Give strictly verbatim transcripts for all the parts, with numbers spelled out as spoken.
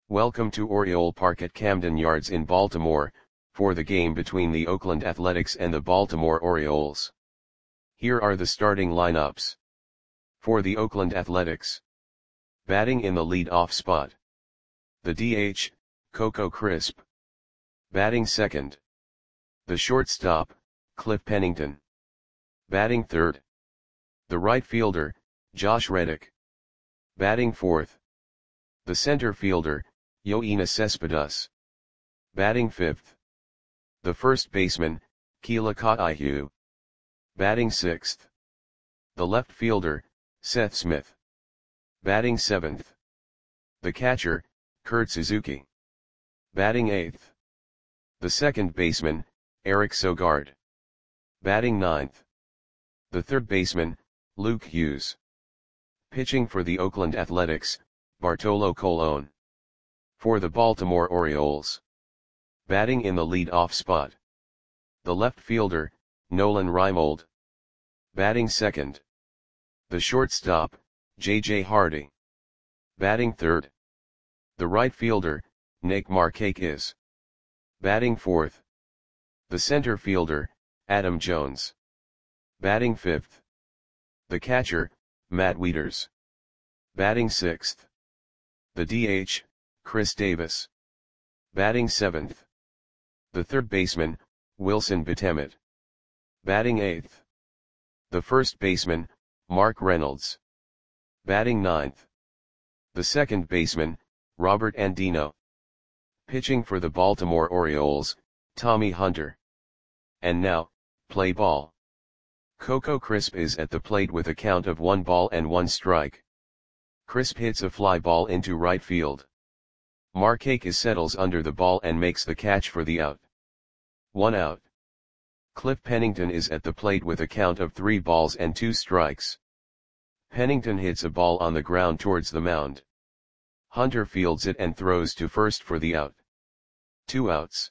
Welcome to Oriole Park at Camden Yards in Baltimore, for the game between the Oakland Athletics and the Baltimore Orioles. Here are the starting lineups. For the Oakland Athletics. Batting in the lead-off spot. The D H, Coco Crisp. Batting second. The shortstop, Cliff Pennington. Batting third. The right fielder, Josh Reddick. Batting fourth. The center fielder, Yoenis Cespedes. Batting fifth. The first baseman, Kealah Kotaihu. Batting sixth. The left fielder, Seth Smith. Batting seventh. The catcher, Kurt Suzuki. Batting eighth. The second baseman, Eric Sogard. Batting ninth. The third baseman, Luke Hughes. Pitching for the Oakland Athletics, Bartolo Colon. For the Baltimore Orioles. Batting in the lead-off spot. The left fielder, Nolan Reimold. Batting second. The shortstop, J J Hardy. Batting third. The right fielder, Nick Markakis. Batting fourth. The center fielder, Adam Jones. Batting fifth. The catcher, Matt Wieters. Batting sixth. The D H, Chris Davis. Batting seventh. The third baseman, Wilson Betemit. Batting eighth. The first baseman, Mark Reynolds. Batting ninth. The second baseman, Robert Andino. Pitching for the Baltimore Orioles, Tommy Hunter. And now, play ball. Coco Crisp is at the plate with a count of one ball and one strike. Crisp hits a fly ball into right field. Markakis settles under the ball and makes the catch for the out. One out. Cliff Pennington is at the plate with a count of three balls and two strikes. Pennington hits a ball on the ground towards the mound. Hunter fields it and throws to first for the out. Two outs.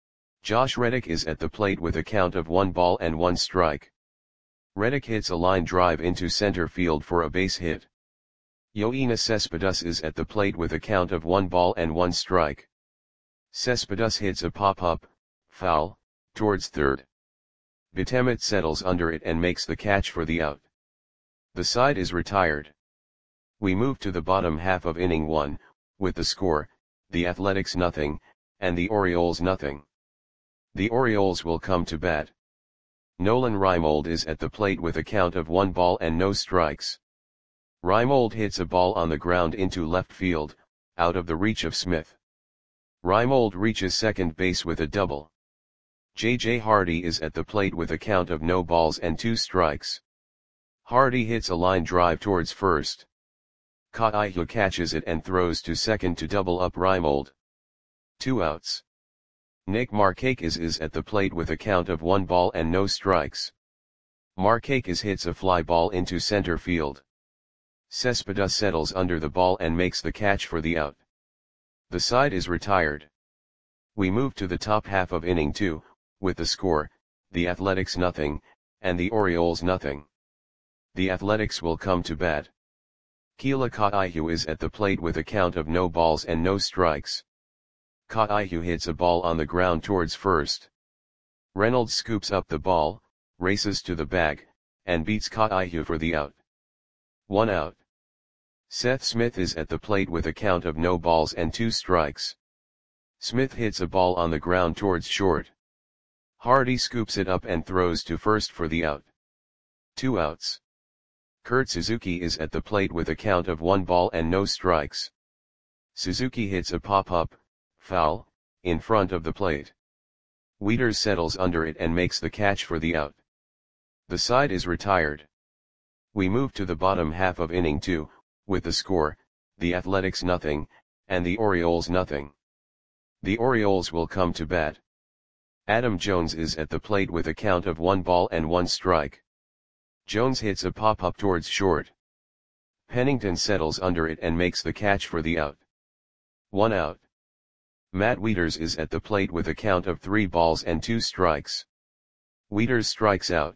Josh Reddick is at the plate with a count of one ball and one strike. Reddick hits a line drive into center field for a base hit. Yoenis Cespedes is at the plate with a count of one ball and one strike. Cespedes hits a pop-up, foul, towards third. Betemit settles under it and makes the catch for the out. The side is retired. We move to the bottom half of inning one, with the score, the Athletics nothing, and the Orioles nothing. The Orioles will come to bat. Nolan Reimold is at the plate with a count of one ball and no strikes. Reimold hits a ball on the ground into left field, out of the reach of Smith. Reimold reaches second base with a double. J J Hardy is at the plate with a count of no balls and two strikes. Hardy hits a line drive towards first. Kotaihu catches it and throws to second to double up Reimold. Two outs. Nick Markakis is at the plate with a count of one ball and no strikes. Markakis hits a fly ball into center field. Cespedes settles under the ball and makes the catch for the out. The side is retired. We move to the top half of inning two, with the score, the Athletics nothing, and the Orioles nothing. The Athletics will come to bat. Kealah Kotaihu is at the plate with a count of no balls and no strikes. Kotaihu hits a ball on the ground towards first. Reynolds scoops up the ball, races to the bag, and beats Kotaihu for the out. One out. Seth Smith is at the plate with a count of no balls and two strikes. Smith hits a ball on the ground towards short. Hardy scoops it up and throws to first for the out. Two outs. Kurt Suzuki is at the plate with a count of one ball and no strikes. Suzuki hits a pop-up, foul, in front of the plate. Wieters settles under it and makes the catch for the out. The side is retired. We move to the bottom half of inning two, with the score, the Athletics nothing, and the Orioles nothing. The Orioles will come to bat. Adam Jones is at the plate with a count of one ball and one strike. Jones hits a pop-up towards short. Pennington settles under it and makes the catch for the out. One out. Matt Wieters is at the plate with a count of three balls and two strikes. Wieters strikes out.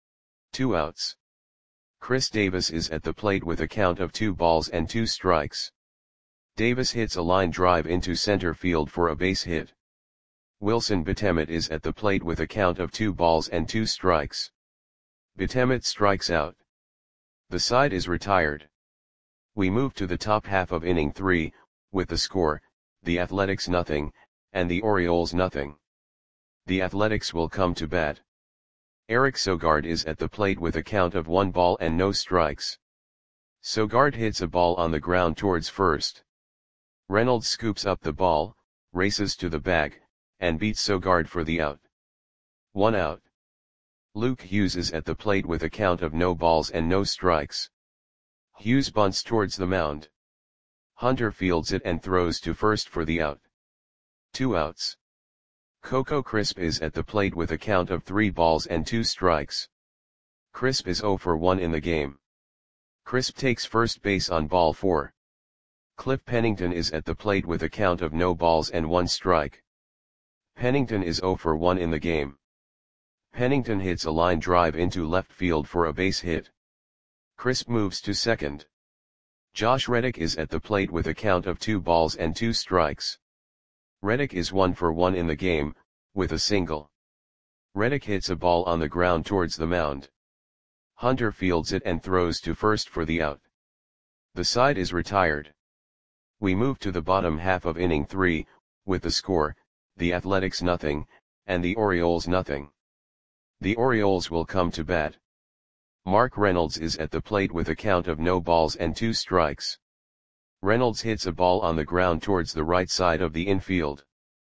Two outs. Chris Davis is at the plate with a count of two balls and two strikes. Davis hits a line drive into center field for a base hit. Wilson Betemit is at the plate with a count of two balls and two strikes. Betemit strikes out. The side is retired. We move to the top half of inning three, with the score, the Athletics nothing, and the Orioles nothing. The Athletics will come to bat. Eric Sogard is at the plate with a count of one ball and no strikes. Sogard hits a ball on the ground towards first. Reynolds scoops up the ball, races to the bag, and beats Sogard for the out. One out. Luke Hughes is at the plate with a count of no balls and no strikes. Hughes bunts towards the mound. Hunter fields it and throws to first for the out. Two outs. Coco Crisp is at the plate with a count of three balls and two strikes. Crisp is oh for one in the game. Crisp takes first base on ball four. Cliff Pennington is at the plate with a count of no balls and one strike. Pennington is oh for one in the game. Pennington hits a line drive into left field for a base hit. Crisp moves to second. Josh Reddick is at the plate with a count of two balls and two strikes. Reddick is one for one in the game, with a single. Reddick hits a ball on the ground towards the mound. Hunter fields it and throws to first for the out. The side is retired. We move to the bottom half of inning three, with the score, the Athletics nothing, and the Orioles nothing. The Orioles will come to bat. Mark Reynolds is at the plate with a count of no balls and two strikes. Reynolds hits a ball on the ground towards the right side of the infield.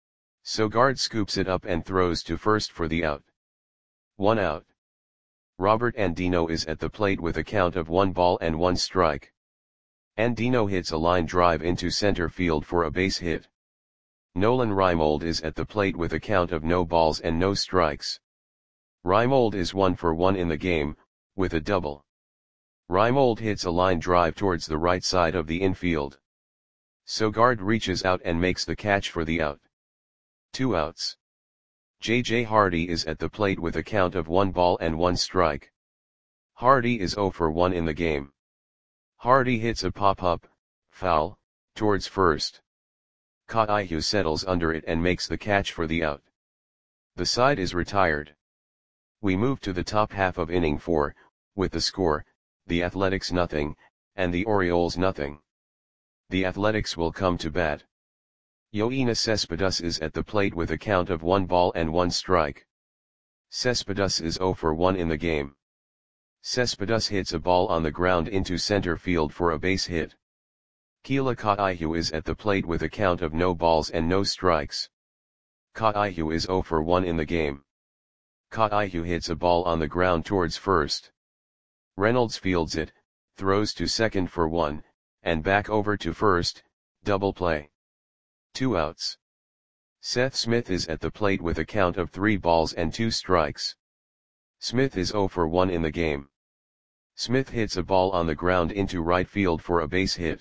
Sogard scoops it up and throws to first for the out. One out. Robert Andino is at the plate with a count of one ball and one strike. Andino hits a line drive into center field for a base hit. Nolan Reimold is at the plate with a count of no balls and no strikes. Reimold is one for one in the game, with a double. Reimold hits a line drive towards the right side of the infield. Sogard reaches out and makes the catch for the out. Two outs. J J Hardy is at the plate with a count of one ball and one strike. Hardy is oh for one in the game. Hardy hits a pop-up, foul, towards first. Kaihu settles under it and makes the catch for the out. The side is retired. We move to the top half of inning four, with the score, the Athletics nothing, and the Orioles nothing. The Athletics will come to bat. Yoenis Cespedes is at the plate with a count of one ball and one strike. Cespedes is oh for one in the game. Cespedes hits a ball on the ground into center field for a base hit. Keila Kaihu is at the plate with a count of no balls and no strikes. Kaihu is oh for one in the game. Kaihu hits a ball on the ground towards first. Reynolds fields it, throws to second for one, and back over to first, double play. Two outs. Seth Smith is at the plate with a count of three balls and two strikes. Smith is oh for one in the game. Smith hits a ball on the ground into right field for a base hit.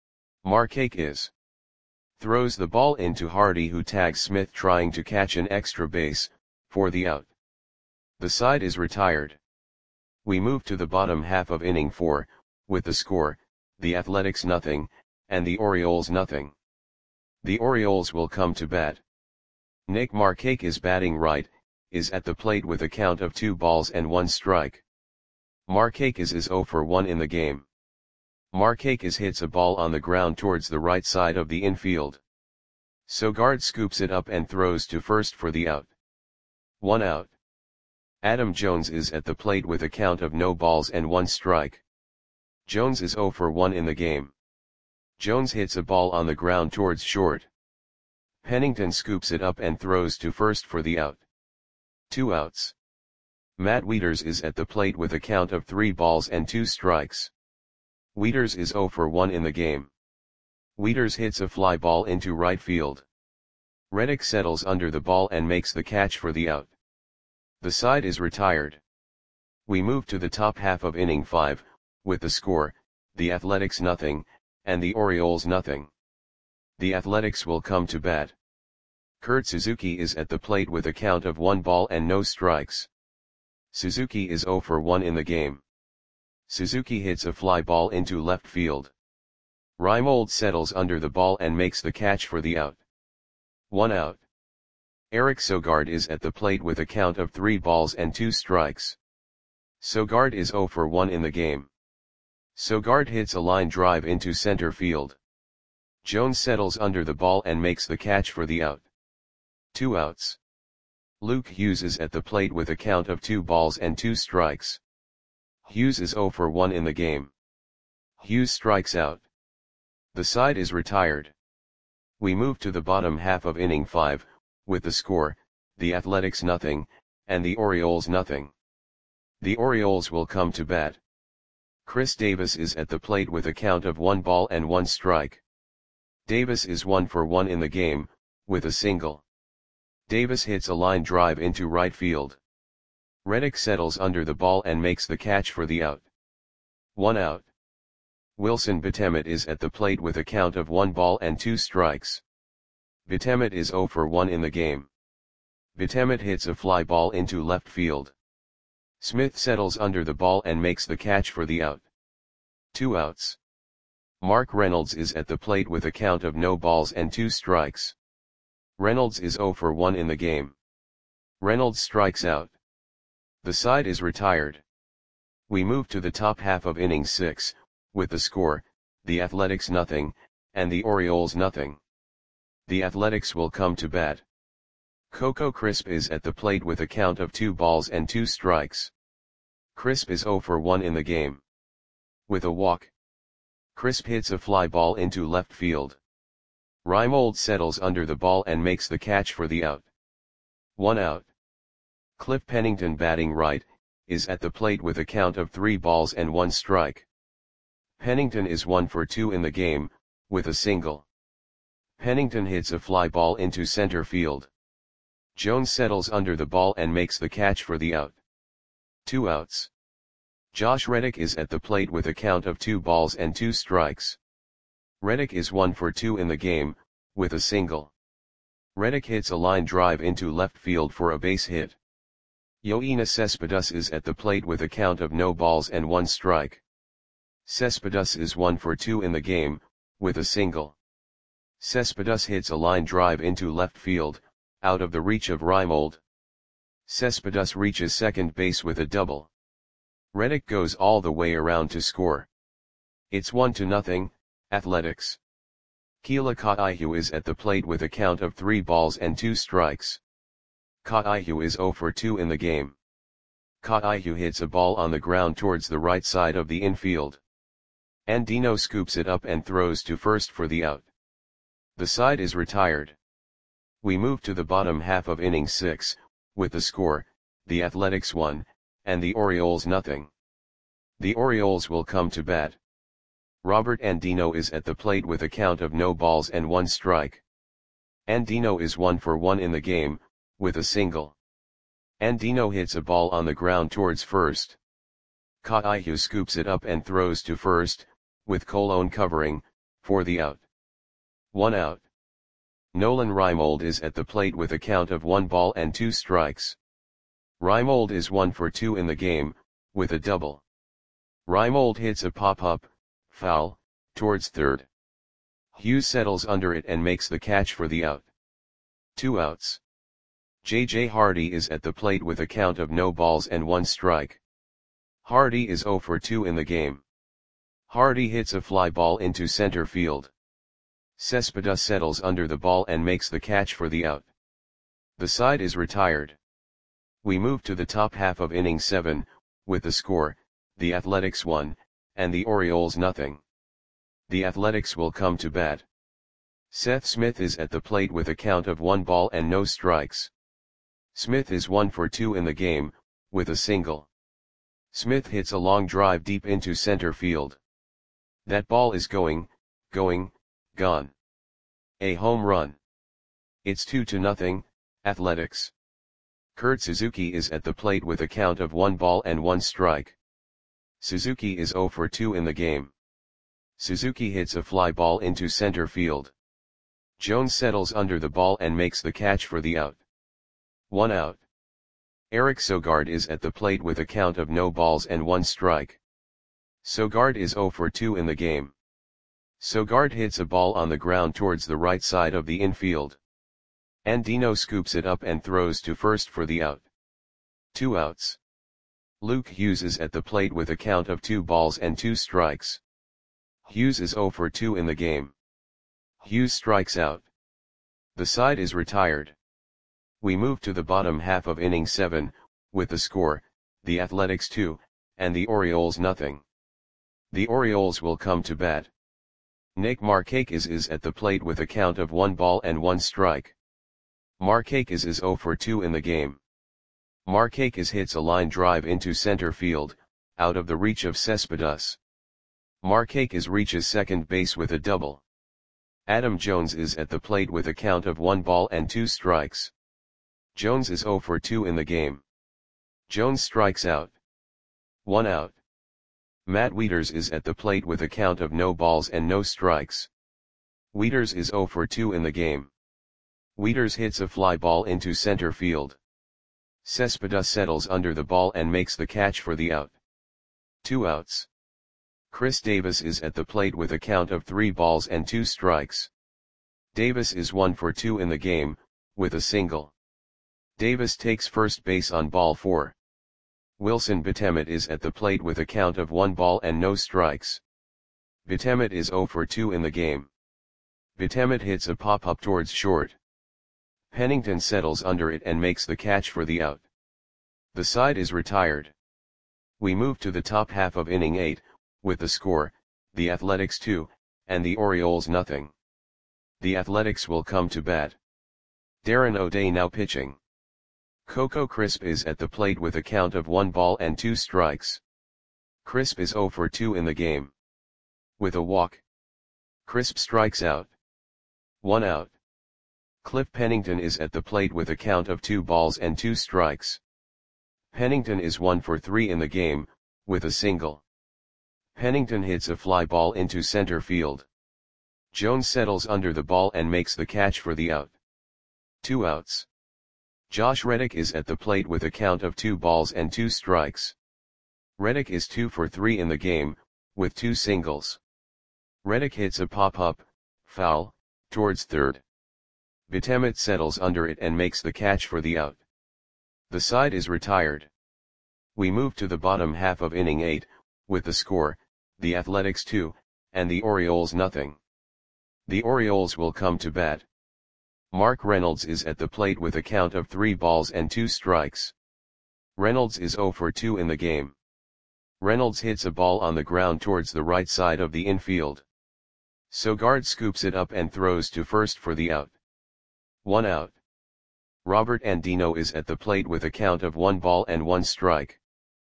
Markakis throws the ball into Hardy, who tags Smith trying to catch an extra base, for the out. The side is retired. We move to the bottom half of inning four, with the score, the Athletics nothing, and the Orioles nothing. The Orioles will come to bat. Nick Markakis, batting right, is at the plate with a count of two balls and one strike. Markakis is oh for one in the game. Markakis hits a ball on the ground towards the right side of the infield. Sogard scoops it up and throws to first for the out. One out. Adam Jones is at the plate with a count of no balls and one strike. Jones is oh for one in the game. Jones hits a ball on the ground towards short. Pennington scoops it up and throws to first for the out. Two outs. Matt Wieters is at the plate with a count of three balls and two strikes. Wieters is oh for one in the game. Wieters hits a fly ball into right field. Reddick settles under the ball and makes the catch for the out. The side is retired. We move to the top half of inning five, with the score, the Athletics nothing, and the Orioles nothing. The Athletics will come to bat. Kurt Suzuki is at the plate with a count of one ball and no strikes. Suzuki is oh for one in the game. Suzuki hits a fly ball into left field. Reimold settles under the ball and makes the catch for the out. One out. Eric Sogard is at the plate with a count of three balls and two strikes. Sogard is zero for one in the game. Sogard hits a line drive into center field. Jones settles under the ball and makes the catch for the out. Two outs. Luke Hughes is at the plate with a count of two balls and two strikes. Hughes is zero for one in the game. Hughes strikes out. The side is retired. We move to the bottom half of inning five, with the score, the Athletics nothing, and the Orioles nothing. The Orioles will come to bat. Chris Davis is at the plate with a count of one ball and one strike. Davis is one for one in the game, with a single. Davis hits a line drive into right field. Reddick settles under the ball and makes the catch for the out. One out. Wilson Betemet is at the plate with a count of one ball and two strikes. Betemet is zero for one in the game. Betemet hits a fly ball into left field. Smith settles under the ball and makes the catch for the out. Two outs. Mark Reynolds is at the plate with a count of no balls and two strikes. Reynolds is zero for one in the game. Reynolds strikes out. The side is retired. We move to the top half of inning six, with the score, the Athletics nothing, and the Orioles nothing. The Athletics will come to bat. Coco Crisp is at the plate with a count of two balls and two strikes. Crisp is zero for one in the game. With a walk. Crisp hits a fly ball into left field. Reimold settles under the ball and makes the catch for the out. One out. Cliff Pennington, batting right, is at the plate with a count of three balls and one strike. Pennington is one for two in the game, with a single. Pennington hits a fly ball into center field. Jones settles under the ball and makes the catch for the out. Two outs. Josh Reddick is at the plate with a count of two balls and two strikes. Reddick is one for two in the game, with a single. Reddick hits a line drive into left field for a base hit. Yoenis Cespedes is at the plate with a count of no balls and one strike. Cespedes is one for two in the game, with a single. Cespedes hits a line drive into left field, out of the reach of Reimold. Cespedes reaches second base with a double. Reddick goes all the way around to score. It's one to nothing, Athletics. Keila Kaihu is at the plate with a count of three balls and two strikes. Kaihu is zero for two in the game. Kaihu hits a ball on the ground towards the right side of the infield. Andino scoops it up and throws to first for the out. The side is retired. We move to the bottom half of inning six, with the score, the Athletics one, and the Orioles nothing. The Orioles will come to bat. Robert Andino is at the plate with a count of no balls and one strike. Andino is one for one in the game, with a single. Andino hits a ball on the ground towards first. Kaihu scoops it up and throws to first, with Colon covering, for the out. One out. Nolan Reimold is at the plate with a count of one ball and two strikes. Reimold is one for two in the game, with a double. Reimold hits a pop-up, foul, towards third. Hughes settles under it and makes the catch for the out. Two outs. J J Hardy is at the plate with a count of no balls and one strike. Hardy is zero for two in the game. Hardy hits a fly ball into center field. Cespedes settles under the ball and makes the catch for the out. The side is retired. We move to the top half of inning seven, with the score, the Athletics one, and the Orioles nothing. The Athletics will come to bat. Seth Smith is at the plate with a count of one ball and no strikes. Smith is one for two in the game, with a single. Smith hits a long drive deep into center field. That ball is going, going, gone. A home run. It's two to nothing, Athletics. Kurt Suzuki is at the plate with a count of one ball and one strike. Suzuki is zero for two in the game. Suzuki hits a fly ball into center field. Jones settles under the ball and makes the catch for the out. One out. Eric Sogard is at the plate with a count of no balls and one strike. Sogard is zero for two in the game. Sogard hits a ball on the ground towards the right side of the infield. Andino scoops it up and throws to first for the out. Two outs. Luke Hughes is at the plate with a count of two balls and two strikes. Hughes is zero for two in the game. Hughes strikes out. The side is retired. We move to the bottom half of inning seven, with the score, the Athletics two, and the Orioles nothing. The Orioles will come to bat. Nick Markakis is at the plate with a count of one ball and one strike. Markakis is zero for two in the game. Markakis hits a line drive into center field, out of the reach of Cespedes. Markakis reaches second base with a double. Adam Jones is at the plate with a count of one ball and two strikes. Jones is zero for two in the game. Jones strikes out. One out. Matt Wieters is at the plate with a count of no balls and no strikes. Wieters is zero for two in the game. Wieters hits a fly ball into center field. Cespedes settles under the ball and makes the catch for the out. Two outs. Chris Davis is at the plate with a count of three balls and two strikes. Davis is one for two in the game, with a single. Davis takes first base on ball four. Wilson Betemet is at the plate with a count of one ball and no strikes. Betemet is zero for two in the game. Betemet hits a pop-up towards short. Pennington settles under it and makes the catch for the out. The side is retired. We move to the top half of inning eight, with the score, the Athletics two, and the Orioles nothing. The Athletics will come to bat. Darren O'Day now pitching. Coco Crisp is at the plate with a count of one ball and two strikes. Crisp is zero for two in the game. With a walk. Crisp strikes out. One out. Cliff Pennington is at the plate with a count of two balls and two strikes. Pennington is one for three in the game, with a single. Pennington hits a fly ball into center field. Jones settles under the ball and makes the catch for the out. Two outs. Josh Reddick is at the plate with a count of two balls and two strikes. Reddick is two for three in the game, with two singles. Reddick hits a pop-up, foul, towards third. Betemet settles under it and makes the catch for the out. The side is retired. We move to the bottom half of inning eight, with the score, the Athletics two, and the Orioles nothing. The Orioles will come to bat. Mark Reynolds is at the plate with a count of three balls and two strikes. Reynolds is zero for two in the game. Reynolds hits a ball on the ground towards the right side of the infield. Sogard scoops it up and throws to first for the out. One out. Robert Andino is at the plate with a count of one ball and one strike.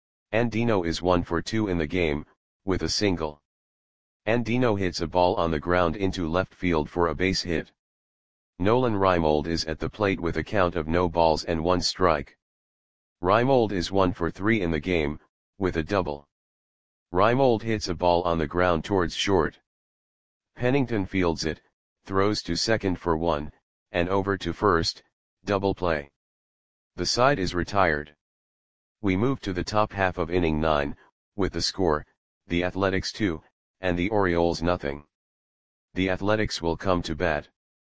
Andino is one for two in the game, with a single. Andino hits a ball on the ground into left field for a base hit. Nolan Reimold is at the plate with a count of no balls and one strike. Reimold is one for three in the game, with a double. Reimold hits a ball on the ground towards short. Pennington fields it, throws to second for one, and over to first, double play. The side is retired. We move to the top half of inning nine, with the score, the Athletics two, and the Orioles nothing. The Athletics will come to bat.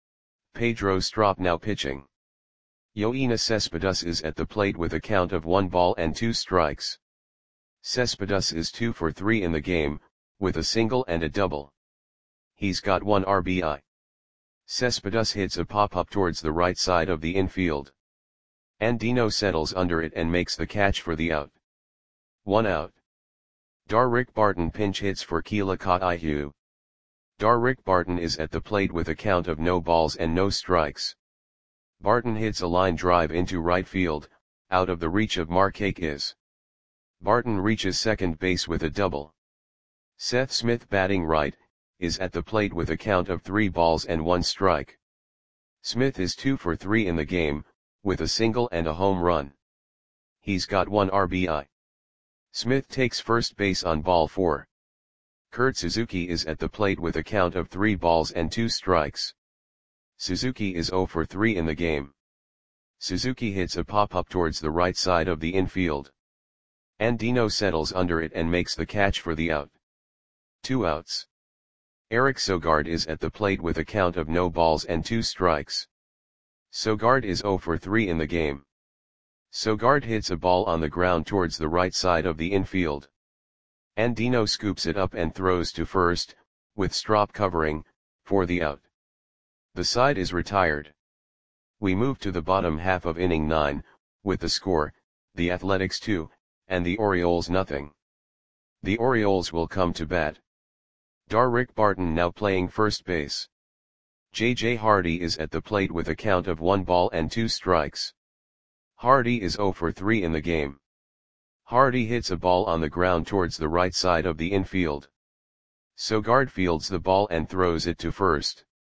Pedro Strop now pitching. Yoenis Cespedes is at the plate with a count of one ball and two strikes. Cespedes is two for three in the game, with a single and a double. He's got one R B I. Cespedes hits a pop-up towards the right side of the infield. Andino settles under it and makes the catch for the out. One out. Darrick Barton pinch hits for Kealakot Ihu. Darrick Barton is at the plate with a count of no balls and no strikes. Barton hits a line drive into right field, out of the reach of Markakis. Barton reaches second base with a double. Seth Smith batting right, is at the plate with a count of three balls and one strike. Smith is two for three in the game, with a single and a home run. He's got one R B I. Smith takes first base on ball four. Kurt Suzuki is at the plate with a count of three balls and two strikes. Suzuki is zero for three in the game. Suzuki hits a pop-up towards the right side of the infield. Andino settles under it and makes the catch for the out. Two outs. Eric Sogard is at the plate with a count of no balls and two strikes. Sogard is zero for three in the game. Sogard hits a ball on the ground towards the right side of the infield. Andino scoops it up and throws to first, with Strop covering, for the out. The side is retired. We move to the bottom half of inning nine, with the score, the Athletics two, and the Orioles nothing. The Orioles will come to bat. Darrick Barton now playing first base. J J Hardy is at the plate with a count of one ball and two strikes. Hardy is zero for three in the game. Hardy hits a ball on the ground towards the right side of the infield. Sogard fields the ball and throws it to first.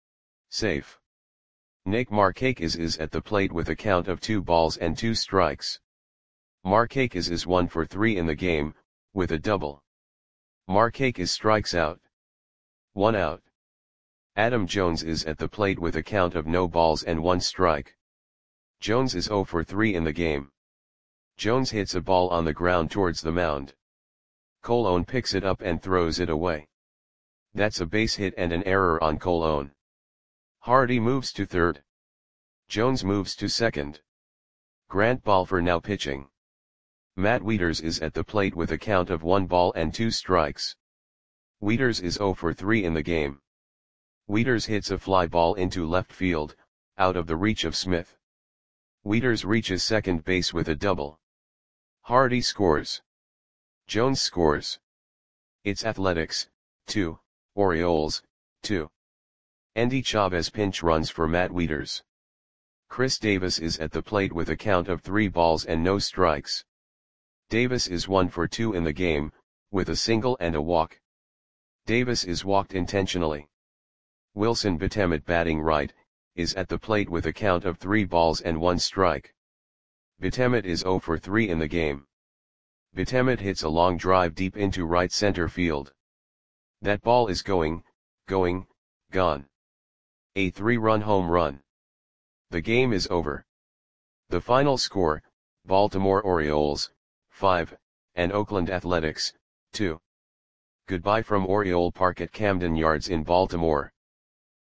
Safe. Nick Markakis is at the plate with a count of two balls and two strikes. Markakis is one for three in the game, with a double. Markakis strikes out. One out. Adam Jones is at the plate with a count of no balls and one strike. Jones is zero for three in the game. Jones hits a ball on the ground towards the mound. Colon picks it up and throws it away. That's a base hit and an error on Colon. Hardy moves to third. Jones moves to second. Grant Balfour now pitching. Matt Wieters is at the plate with a count of one ball and two strikes. Wieters is zero for three in the game. Wieters hits a fly ball into left field, out of the reach of Smith. Wieters reaches second base with a double. Hardy scores. Jones scores. It's Athletics, two, Orioles, two. Endy Chavez pinch runs for Matt Wieters. Chris Davis is at the plate with a count of three balls and no strikes. Davis is one for two in the game, with a single and a walk. Davis is walked intentionally. Wilson Betemet batting right, is at the plate with a count of three balls and one strike. Betemet is zero for three in the game. Betemet hits a long drive deep into right center field. That ball is going, going, gone. A three-run home run. The game is over. The final score, Baltimore Orioles, five, and Oakland Athletics, two. Goodbye from Oriole Park at Camden Yards in Baltimore.